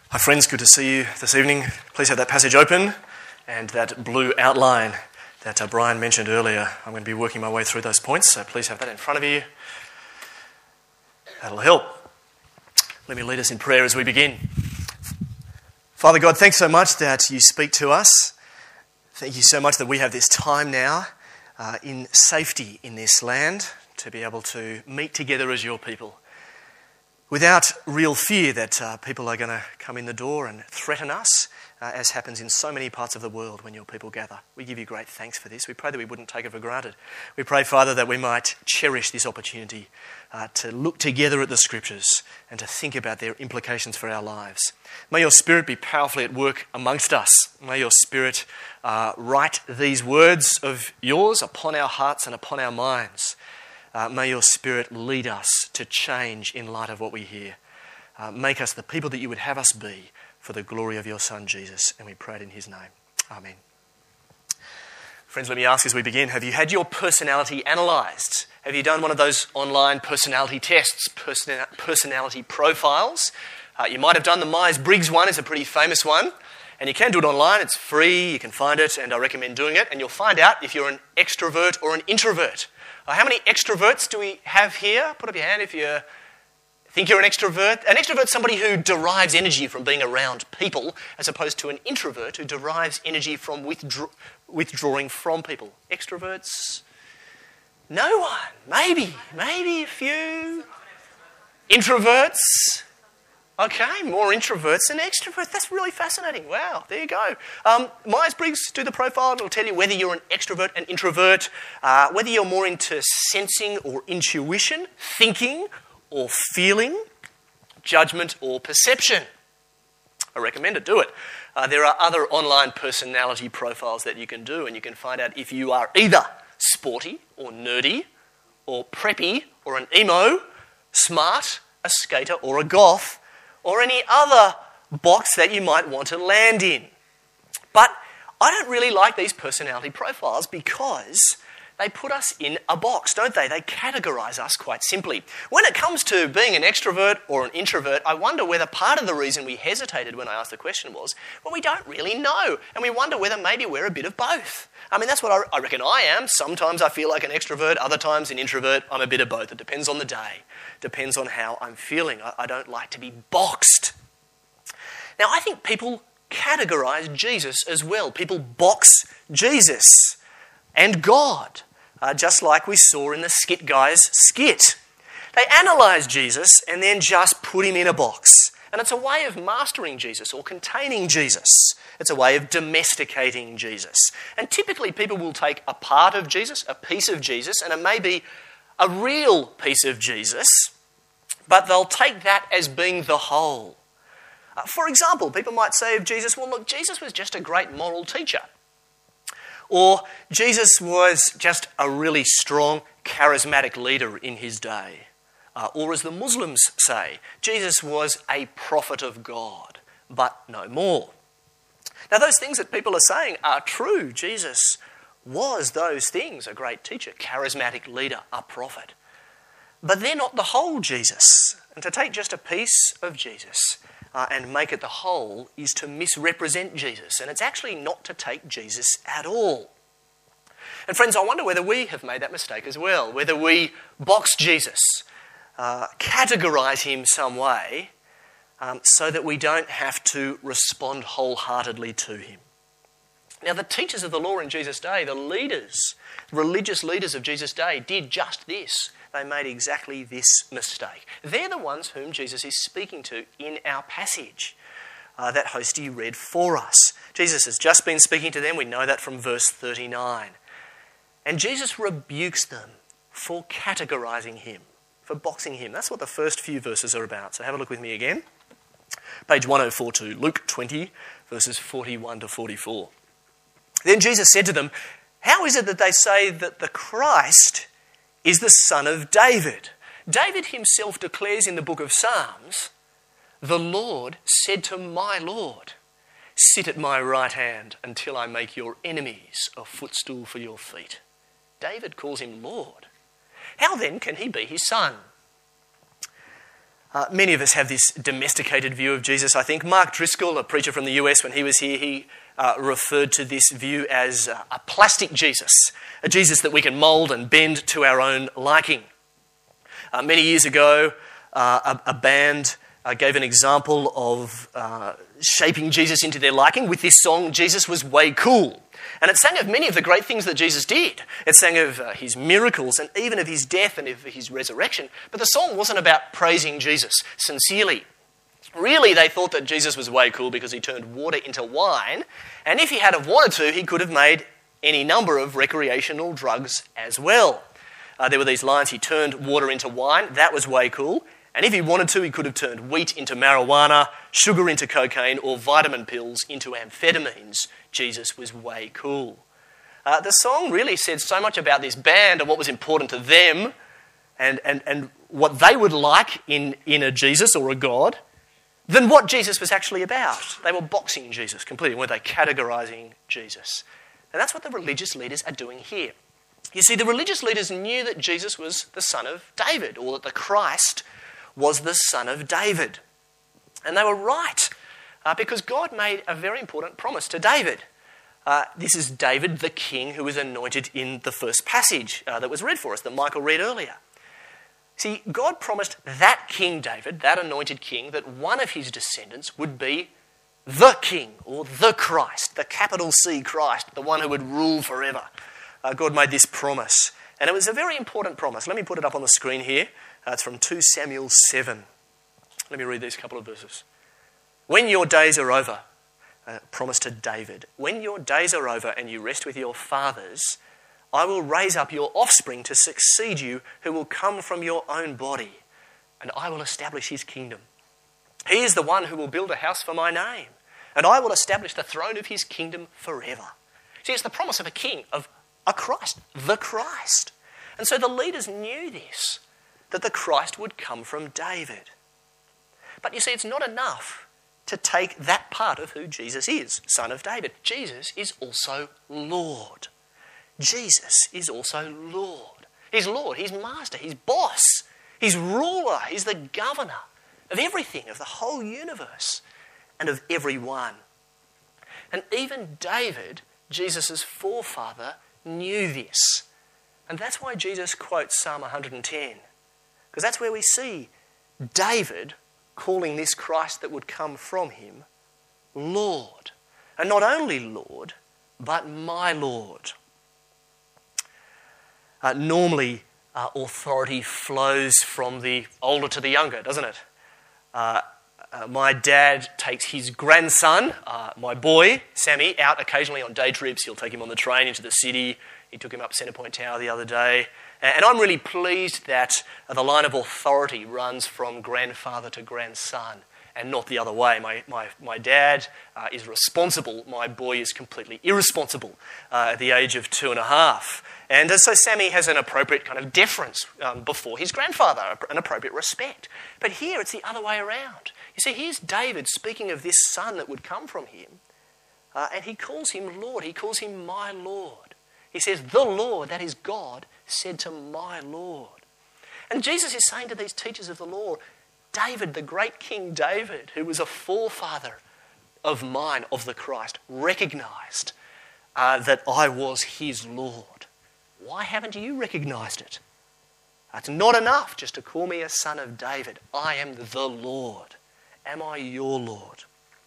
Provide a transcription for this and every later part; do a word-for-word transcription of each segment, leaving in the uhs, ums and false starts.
Hi friends, good to see you this evening. Please have that passage open and that blue outline that uh, Brian mentioned earlier. I'm going to be working my way through those points, so please have that in front of you. That'll help. Let me lead us in prayer as we begin. Father God, thanks so much that you speak to us. Thank you so much that we have this time now uh, in safety in this land to be able to meet together as your people, without real fear that uh, people are going to come in the door and threaten us, uh, as happens in so many parts of the world when your people gather. We give you great thanks for this. We pray that we wouldn't take it for granted. We pray, Father, that we might cherish this opportunity uh, to look together at the Scriptures and to think about their implications for our lives. May your Spirit be powerfully at work amongst us. May your Spirit uh, write these words of yours upon our hearts and upon our minds. Uh, may your Spirit lead us to change in light of what we hear. Uh, make us the people that you would have us be for the glory of your Son, Jesus. And we pray it in his name. Amen. Friends, let me ask as we begin, have you had your personality analysed? Have you done one of those online personality tests, person- personality profiles? Uh, you might have done the Myers-Briggs one. It's a pretty famous one. And you can do it online. It's free. You can find it, and I recommend doing it. And you'll find out if you're an extrovert or an introvert. How many extroverts do we have here? Put up your hand if you think you're an extrovert. An extrovert is somebody who derives energy from being around people, as opposed to an introvert who derives energy from withdraw- withdrawing from people. Extroverts? No one. Maybe. Maybe a few. Introverts? Okay, more introverts than extroverts. That's really fascinating. Wow, there you go. Um, Myers-Briggs, do the profile. It'll tell you whether you're an extrovert, an introvert, uh, whether you're more into sensing or intuition, thinking or feeling, judgment or perception. I recommend it. Do it. Uh, there are other online personality profiles that you can do, and you can find out if you are either sporty or nerdy or preppy or an emo, smart, a skater or a goth, or any other box that you might want to land in. But I don't really like these personality profiles because they put us in a box, don't they? They categorise us quite simply. When it comes to being an extrovert or an introvert, I wonder whether part of the reason we hesitated when I asked the question was, well, we don't really know, and we wonder whether maybe we're a bit of both. I mean, that's what I, I reckon I am. Sometimes I feel like an extrovert, other times an introvert. I'm a bit of both. It depends on the day. Depends on how I'm feeling. I, I don't like to be boxed. Now, I think people categorise Jesus as well. People box Jesus and God, uh, just like we saw in the Skit Guys skit. They analyse Jesus and then just put him in a box. And it's a way of mastering Jesus or containing Jesus. It's a way of domesticating Jesus. And typically people will take a part of Jesus, a piece of Jesus, and it may be a real piece of Jesus, but they'll take that as being the whole. Uh, for example, people might say of Jesus, well, look, Jesus was just a great moral teacher. Or Jesus was just a really strong, charismatic leader in his day. Uh, or as the Muslims say, Jesus was a prophet of God, but no more. Now, those things that people are saying are true. Jesus was those things, a great teacher, charismatic leader, a prophet. But they're not the whole Jesus. And to take just a piece of Jesus uh, and make it the whole is to misrepresent Jesus. And it's actually not to take Jesus at all. And friends, I wonder whether we have made that mistake as well, whether we box Jesus, uh, categorise him some way, Um, so that we don't have to respond wholeheartedly to him. Now, the teachers of the law in Jesus' day, the leaders, religious leaders of Jesus' day, did just this. They made exactly this mistake. They're the ones whom Jesus is speaking to in our passage uh, that Hosty read for us. Jesus has just been speaking to them. We know that from verse thirty-nine. And Jesus rebukes them for categorising him, for boxing him. That's what the first few verses are about. So have a look with me again. Page one oh four two, Luke twenty, verses forty-one to forty-four. Then Jesus said to them, how is it that they say that the Christ is the son of David? David himself declares in the book of Psalms, the Lord said to my Lord, sit at my right hand until I make your enemies a footstool for your feet. David calls him Lord. How then can he be his son? Uh, many of us have this domesticated view of Jesus, I think. Mark Driscoll, a preacher from the U S, when he was here, he uh, referred to this view as uh, a plastic Jesus, a Jesus that we can mould and bend to our own liking. Uh, many years ago, uh, a, a band uh, gave an example of uh, shaping Jesus into their liking with this song, Jesus Was Way Cool. And it sang of many of the great things that Jesus did. It sang of uh, his miracles and even of his death and of his resurrection. But the song wasn't about praising Jesus sincerely. Really, they thought that Jesus was way cool because he turned water into wine. And if he had have wanted to, he could have made any number of recreational drugs as well. Uh, there were these lines, he turned water into wine. That was way cool. And if he wanted to, he could have turned wheat into marijuana, sugar into cocaine, or vitamin pills into amphetamines. Jesus was way cool. Uh, the song really said so much about this band and what was important to them and, and, and what they would like in, in a Jesus or a God than what Jesus was actually about. They were boxing Jesus completely, weren't they? Categorising Jesus. And that's what the religious leaders are doing here. You see, the religious leaders knew that Jesus was the son of David, or that the Christ was the son of David. And they were right, uh, because God made a very important promise to David. Uh, this is David, the king, who was anointed in the first passage uh, that was read for us, that Michael read earlier. See, God promised that King David, that anointed king, that one of his descendants would be the king, or the Christ, the capital C Christ, the one who would rule forever. Uh, God made this promise. And it was a very important promise. Let me put it up on the screen here. Uh, it's from Second Samuel seven. Let me read these couple of verses. When your days are over, uh, promise to David, when your days are over and you rest with your fathers, I will raise up your offspring to succeed you, who will come from your own body, and I will establish his kingdom. He is the one who will build a house for my name, and I will establish the throne of his kingdom forever. See, it's the promise of a king, of a Christ, the Christ. And so the leaders knew this, that the Christ would come from David. But you see, it's not enough to take that part of who Jesus is, son of David. Jesus is also Lord. Jesus is also Lord. He's Lord, he's master, he's boss, he's ruler, he's the governor of everything, of the whole universe and of everyone. And even David, Jesus' forefather, knew this. And that's why Jesus quotes Psalm one hundred ten. Because that's where we see David calling this Christ that would come from him Lord. And not only Lord, but my Lord. Uh, normally, uh, authority flows from the older to the younger, doesn't it? Uh, uh, my dad takes his grandson, uh, my boy, Sammy, out occasionally on day trips. He'll take him on the train into the city. He took him up Centrepoint Tower the other day. And I'm really pleased that the line of authority runs from grandfather to grandson and not the other way. My my, my dad uh, is responsible. My boy is completely irresponsible uh, at the age of two and a half. And so Sammy has an appropriate kind of deference um, before his grandfather, an appropriate respect. But here it's the other way around. You see, here's David speaking of this son that would come from him, uh, and he calls him Lord. He calls him my Lord. He says, the Lord, that is God, said to my Lord. And Jesus is saying to these teachers of the law, David, the great King David, who was a forefather of mine, of the Christ, recognised uh, that I was his Lord. Why haven't you recognised it? It's not enough just to call me a son of David. I am the Lord. Am I your Lord?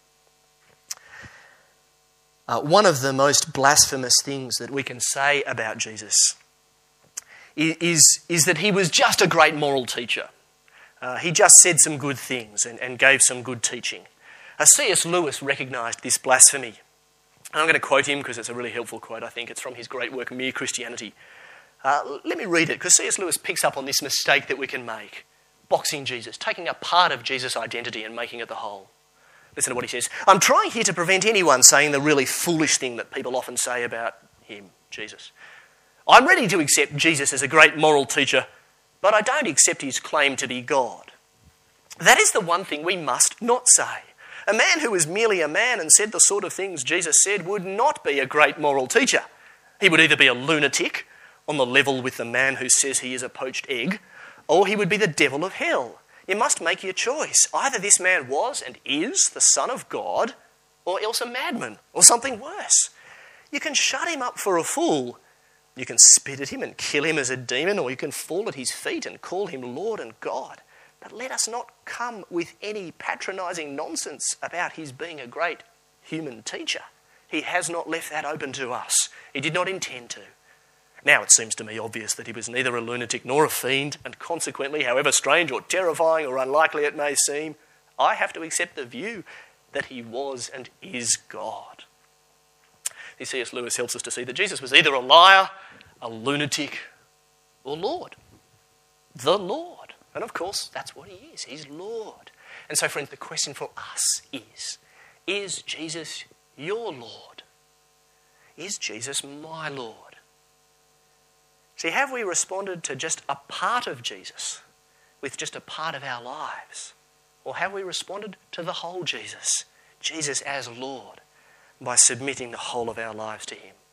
Uh, one of the most blasphemous things that we can say about Jesus is, is that he was just a great moral teacher. Uh, he just said some good things and, and gave some good teaching. Uh, C S Lewis recognised this blasphemy. And I'm going to quote him because it's a really helpful quote, I think. It's from his great work, Mere Christianity. Uh, let me read it, because C S Lewis picks up on this mistake that we can make. Boxing Jesus, taking a part of Jesus' identity and making it the whole. Listen to what he says. I'm trying here to prevent anyone saying the really foolish thing that people often say about him, Jesus. I'm ready to accept Jesus as a great moral teacher, but I don't accept his claim to be God. That is the one thing we must not say. A man who is merely a man and said the sort of things Jesus said would not be a great moral teacher. He would either be a lunatic, on the level with the man who says he is a poached egg, or he would be the devil of hell. You must make your choice. Either this man was and is the Son of God, or else a madman, or something worse. You can shut him up for a fool. You can spit at him and kill him as a demon, or you can fall at his feet and call him Lord and God. But let us not come with any patronising nonsense about his being a great human teacher. He has not left that open to us. He did not intend to. Now it seems to me obvious that he was neither a lunatic nor a fiend, and consequently, however strange or terrifying or unlikely it may seem, I have to accept the view that he was and is God. C S Lewis helps us to see that Jesus was either a liar, a lunatic, or Lord. The Lord. And of course, that's what he is. He's Lord. And so, friends, the question for us is, is Jesus your Lord? Is Jesus my Lord? See, have we responded to just a part of Jesus with just a part of our lives? Or have we responded to the whole Jesus, Jesus as Lord, by submitting the whole of our lives to him?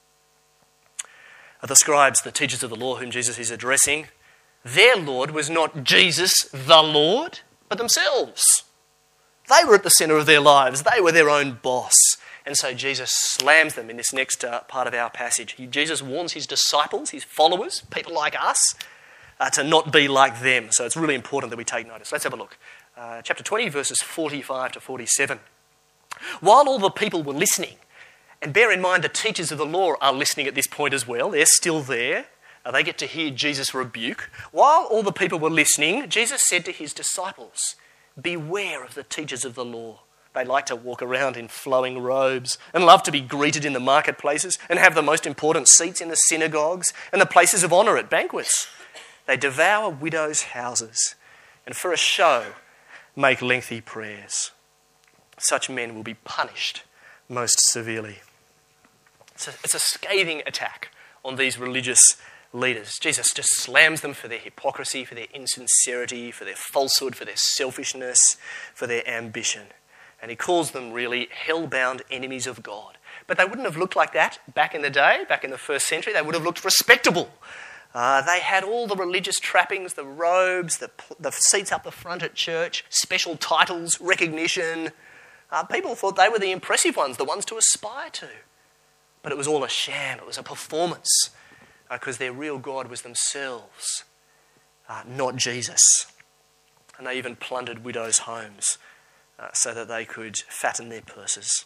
The scribes, the teachers of the law whom Jesus is addressing, their Lord was not Jesus the Lord, but themselves. They were at the centre of their lives. They were their own boss. And so Jesus slams them in this next uh, part of our passage. He, Jesus warns his disciples, his followers, people like us, uh, to not be like them. So it's really important that we take notice. Let's have a look. Uh, chapter twenty, verses forty-five to forty-seven. While all the people were listening, and bear in mind the teachers of the law are listening at this point as well, they're still there, uh, they get to hear Jesus rebuke. While all the people were listening, Jesus said to his disciples, beware of the teachers of the law. They like to walk around in flowing robes and love to be greeted in the marketplaces and have the most important seats in the synagogues and the places of honour at banquets. They devour widows' houses and for a show make lengthy prayers. Such men will be punished most severely. It's a, it's a scathing attack on these religious leaders. Jesus just slams them for their hypocrisy, for their insincerity, for their falsehood, for their selfishness, for their ambition. And he calls them really hell-bound enemies of God. But they wouldn't have looked like that back in the day, back in the first century. They would have looked respectable. Uh, they had all the religious trappings, the robes, the, the seats up the front at church, special titles, recognition. Uh, people thought they were the impressive ones, the ones to aspire to. But it was all a sham. It was a performance because uh, their real God was themselves, uh, not Jesus. And they even plundered widows' homes Uh, so that they could fatten their purses.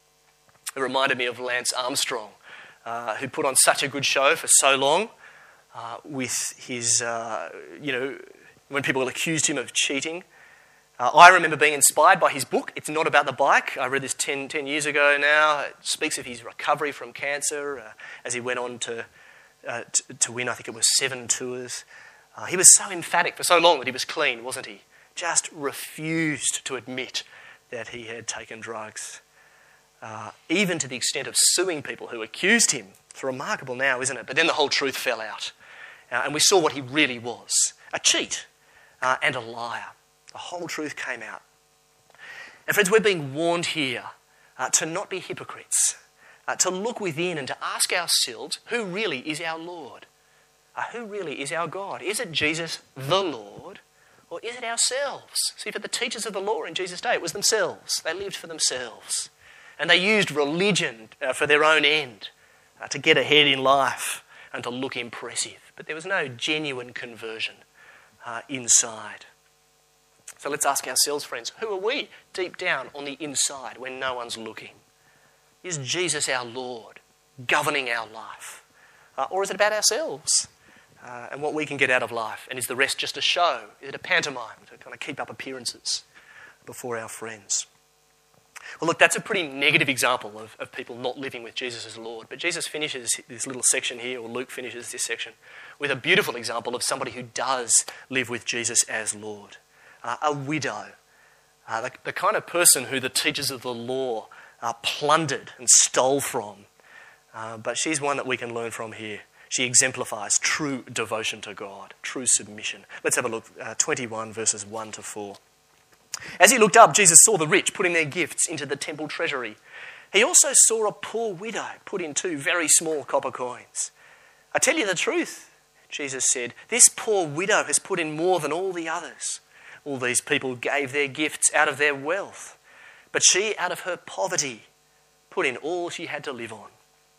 It reminded me of Lance Armstrong, uh, who put on such a good show for so long uh, with his, uh, you know, when people accused him of cheating. Uh, I remember being inspired by his book. It's not about the bike. I read this ten, ten years ago now. It speaks of his recovery from cancer uh, as he went on to, uh, to, to win, I think it was seven tours. Uh, he was so emphatic for so long that he was clean, wasn't he? Just refused to admit that he had taken drugs, uh, even to the extent of suing people who accused him. It's remarkable now, isn't it? But then the whole truth fell out, uh, and we saw what he really was, a cheat uh, and a liar. The whole truth came out. And friends, we're being warned here uh, to not be hypocrites, uh, to look within and to ask ourselves, who really is our Lord? Uh, who really is our God? Is it Jesus the Lord? Or is it ourselves? See, for the teachers of the law in Jesus' day, it was themselves. They lived for themselves. And they used religion uh, for their own end, uh, to get ahead in life and to look impressive. But there was no genuine conversion uh, inside. So let's ask ourselves, friends, who are we deep down on the inside when no one's looking? Is Jesus our Lord governing our life? Uh, or is it about ourselves? Uh, and what we can get out of life? And is the rest just a show? Is it a pantomime to kind of keep up appearances before our friends? Well, look, that's a pretty negative example of, of people not living with Jesus as Lord. But Jesus finishes this little section here, or Luke finishes this section, with a beautiful example of somebody who does live with Jesus as Lord. Uh, a widow, uh, the, the kind of person who the teachers of the law uh, plundered and stole from. Uh, but she's one that we can learn from here. She exemplifies true devotion to God, true submission. Let's have a look, uh, twenty-one verses one to four. As he looked up, Jesus saw the rich putting their gifts into the temple treasury. He also saw a poor widow put in two very small copper coins. I tell you the truth, Jesus said, this poor widow has put in more than all the others. All these people gave their gifts out of their wealth. But she, out of her poverty, put in all she had to live on.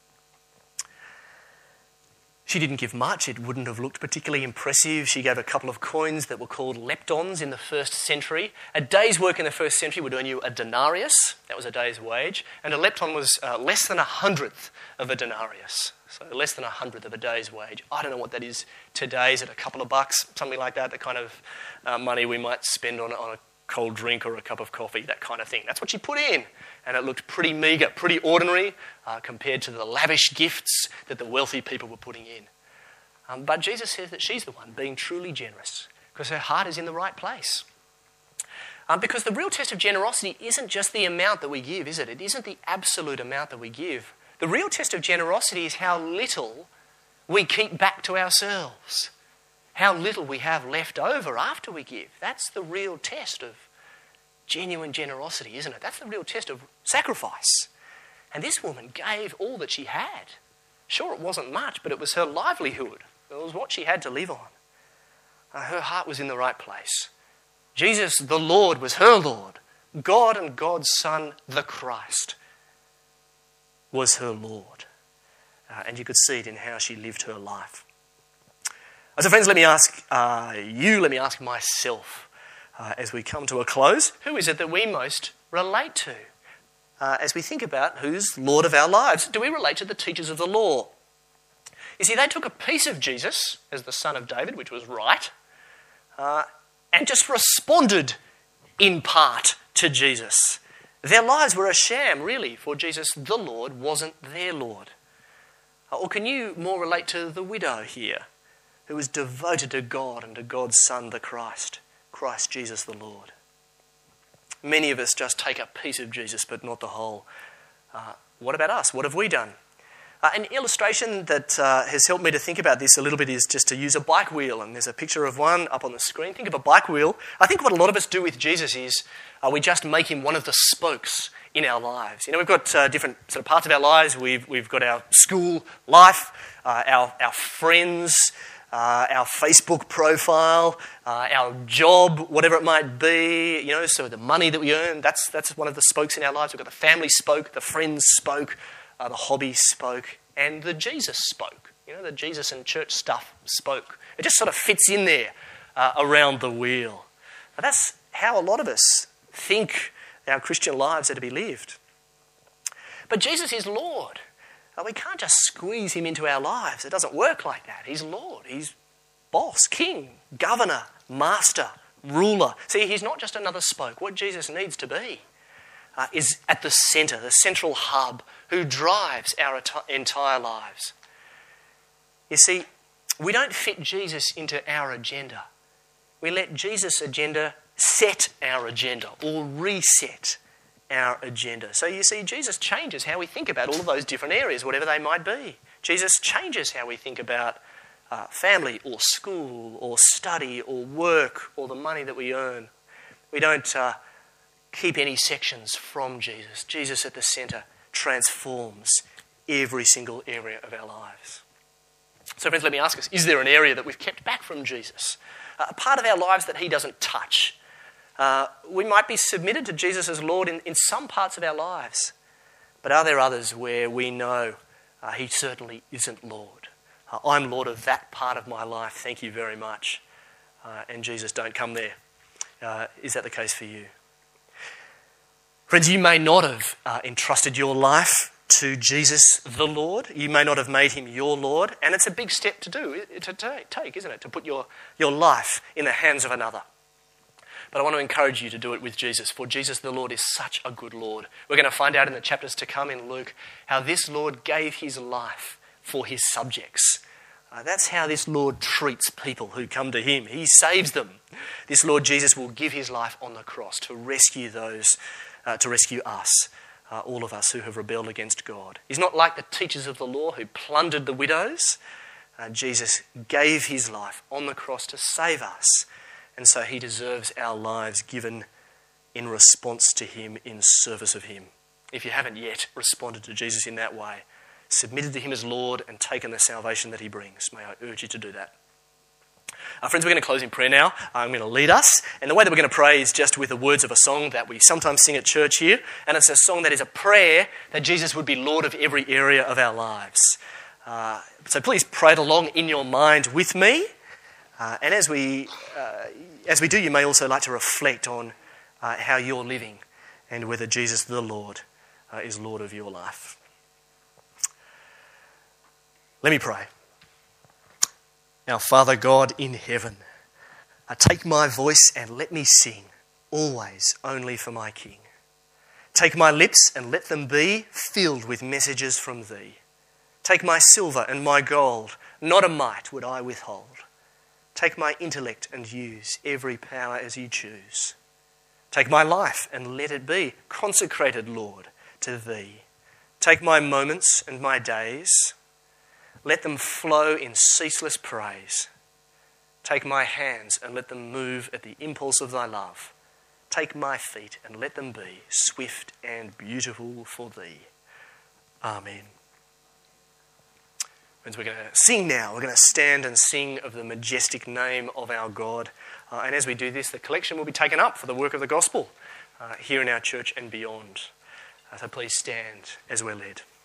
She didn't give much. It wouldn't have looked particularly impressive. She gave a couple of coins that were called leptons in the first century. A day's work in the first century would earn you a denarius. That was a day's wage. And a lepton was uh, less than a hundredth of a denarius. So less than a hundredth of a day's wage. I don't know what that is today. Is it a couple of bucks? Something like that. The kind of uh, money we might spend on, on a cold drink or a cup of coffee, that kind of thing. That's what she put in. And it looked pretty meagre, pretty ordinary uh, compared to the lavish gifts that the wealthy people were putting in. Um, but Jesus says that she's the one being truly generous because her heart is in the right place. Um, because the real test of generosity isn't just the amount that we give, is it? It isn't the absolute amount that we give. The real test of generosity is how little we keep back to ourselves. How little we have left over after we give. That's the real test of genuine generosity, isn't it? That's the real test of sacrifice. And this woman gave all that she had. Sure, it wasn't much, but it was her livelihood. It was what she had to live on. Uh, her heart was in the right place. Jesus, the Lord, was her Lord. God and God's Son, the Christ, was her Lord. Uh, and you could see it in how she lived her life. So friends, let me ask uh, you, let me ask myself, uh, as we come to a close, who is it that we most relate to? Uh, as we think about who's Lord of our lives, do we relate to the teachers of the law? You see, they took a piece of Jesus as the son of David, which was right, uh, and just responded in part to Jesus. Their lives were a sham, really, for Jesus, the Lord, wasn't their Lord. Uh, or can you more relate to the widow here, who was devoted to God and to God's Son, the Christ, Christ Jesus the Lord? Many of us just take a piece of Jesus, but not the whole. Uh, what about us? What have we done? Uh, an illustration that uh, has helped me to think about this a little bit is just to use a bike wheel, and there's a picture of one up on the screen. Think of a bike wheel. I think what a lot of us do with Jesus is uh, we just make him one of the spokes in our lives. You know, we've got uh, different sort of parts of our lives. We've we've got our school life, uh, our our friends, uh, our Facebook profile, uh, our job, whatever it might be. You know, so the money that we earn, that's that's one of the spokes in our lives. We've got the family spoke, the friends spoke. Uh, the hobby spoke, and the Jesus spoke. You know, the Jesus and church stuff spoke. It just sort of fits in there uh, around the wheel. But that's how a lot of us think our Christian lives are to be lived. But Jesus is Lord. Uh, we can't just squeeze him into our lives. It doesn't work like that. He's Lord. He's boss, king, governor, master, ruler. See, he's not just another spoke. What Jesus needs to be Uh, is at the centre, the central hub, who drives our enti- entire lives. You see, we don't fit Jesus into our agenda. We let Jesus' agenda set our agenda or reset our agenda. So you see, Jesus changes how we think about all of those different areas, whatever they might be. Jesus changes how we think about uh, family or school or study or work or the money that we earn. We don't Uh, keep any sections from Jesus. Jesus at the centre transforms every single area of our lives. So friends, let me ask us, is there an area that we've kept back from Jesus? A part of our lives that he doesn't touch? Uh, we might be submitted to Jesus as Lord in, in some parts of our lives, but are there others where we know uh, he certainly isn't Lord? Uh, I'm Lord of that part of my life, thank you very much. Uh, and Jesus, don't come there. Uh, is that the case for you? Friends, you may not have uh, entrusted your life to Jesus the Lord. You may not have made him your Lord. And it's a big step to do, to take, isn't it? To put your, your life in the hands of another. But I want to encourage you to do it with Jesus, for Jesus the Lord is such a good Lord. We're going to find out in the chapters to come in Luke how this Lord gave his life for his subjects. Uh, that's how this Lord treats people who come to him. He saves them. This Lord Jesus will give his life on the cross to rescue those Uh, to rescue us, uh, all of us who have rebelled against God. He's not like the teachers of the law who plundered the widows. Uh, Jesus gave his life on the cross to save us, and so he deserves our lives given in response to him, in service of him. If you haven't yet responded to Jesus in that way, submitted to him as Lord and taken the salvation that he brings, may I urge you to do that. Uh, friends, we're going to close in prayer now. I'm going to lead us. And the way that we're going to pray is just with the words of a song that we sometimes sing at church here. And it's a song that is a prayer that Jesus would be Lord of every area of our lives. Uh, so please pray it along in your mind with me. Uh, and as we, uh, as we do, you may also like to reflect on uh, how you're living and whether Jesus the Lord uh, is Lord of your life. Let me pray. Our Father God in heaven, uh, take my voice and let me sing, always only for my King. Take my lips and let them be filled with messages from Thee. Take my silver and my gold, not a mite would I withhold. Take my intellect and use every power as You choose. Take my life and let it be consecrated, Lord, to Thee. Take my moments and my days, let them flow in ceaseless praise. Take my hands and let them move at the impulse of Thy love. Take my feet and let them be swift and beautiful for Thee. Amen. Friends, we're going to sing now. We're going to stand and sing of the majestic name of our God. Uh, and as we do this, the collection will be taken up for the work of the gospel uh, here in our church and beyond. Uh, so please stand as we're led.